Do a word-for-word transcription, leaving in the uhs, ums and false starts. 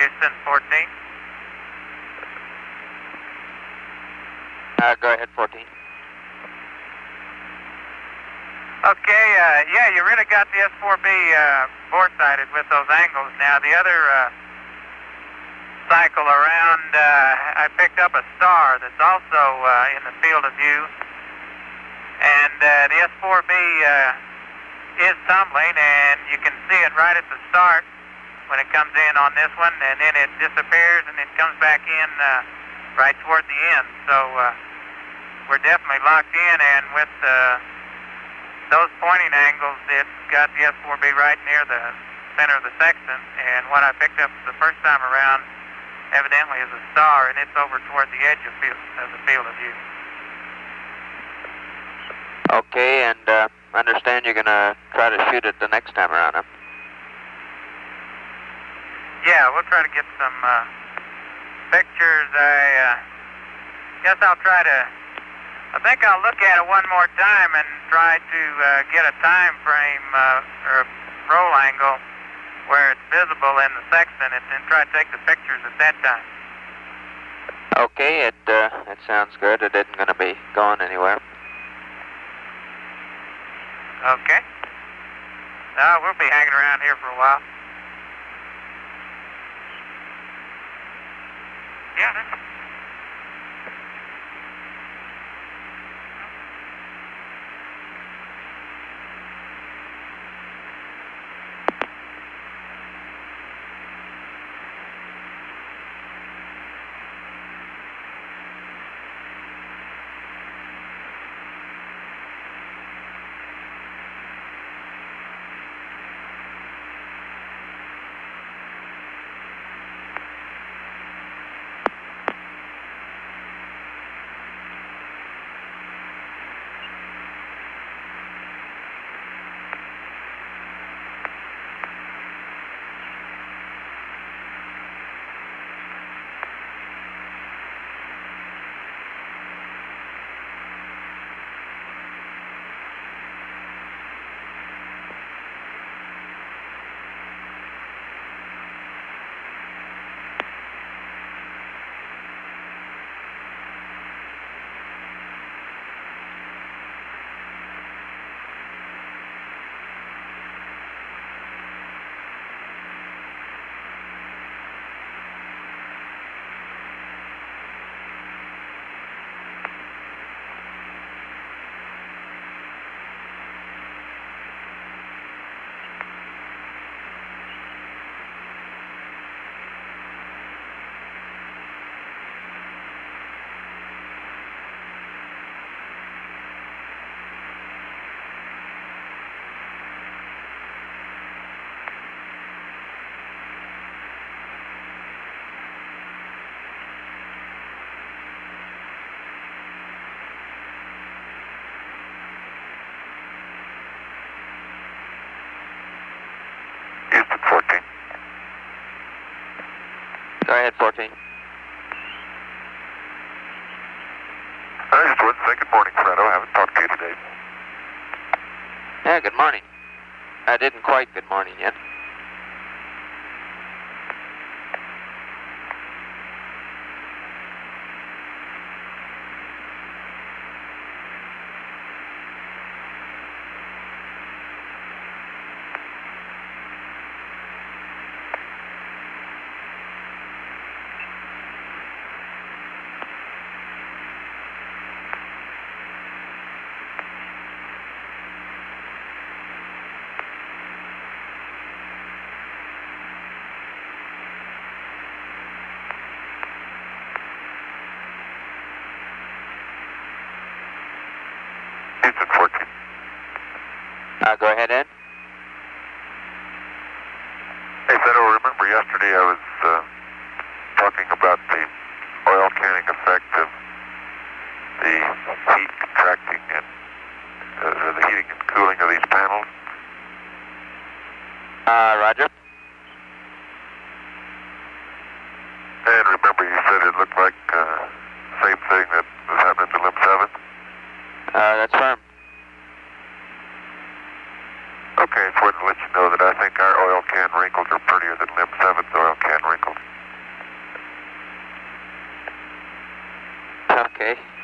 Houston fourteen. Uh, go ahead, fourteen. Okay, uh, yeah, you really got the S four B uh, bore-sighted with those angles. Now, the other uh, cycle around, uh, I picked up a star that's also uh, in the field of view. And uh, the S four B uh, is tumbling, and you can see it right at the start when it comes in on this one, and then it disappears, and it comes back in uh, right toward the end. So uh, we're definitely locked in, and with uh, those pointing angles, it's got the S four B right near the center of the sextant, and what I picked up the first time around evidently is a star, and it's over toward the edge of, field, of the field of view. Okay, and uh, I understand you're going to try to shoot it the next time around, huh? Yeah, we'll try to get some uh, pictures. I uh, guess I'll try to, I think I'll look at it one more time and try to uh, get a time frame uh, or a roll angle where it's visible in the sextant, and then try to take the pictures at that time. Okay, it, uh, it sounds good. It isn't going to be going anywhere. Okay. Uh, we'll be hanging around here for a while. Yeah, that's... Go ahead, fourteen. I just wanted to say good morning, Fredo. I haven't talked to you today. Yeah, good morning. I didn't quite good morning yet. Houston fourteen. Uh, go ahead, Ed. Hey, Fredo, remember yesterday I was uh, talking about the oil canning effect of the heat contracting and uh, the heating and cooling of these panels? Uh, Roger. And remember you said it looked like uh, the same thing that was happening to Limb seven? Uh, that's firm. Okay, I just wanted to let you know that I think our oil can wrinkles are prettier than Limb seven's oil can wrinkles. Okay.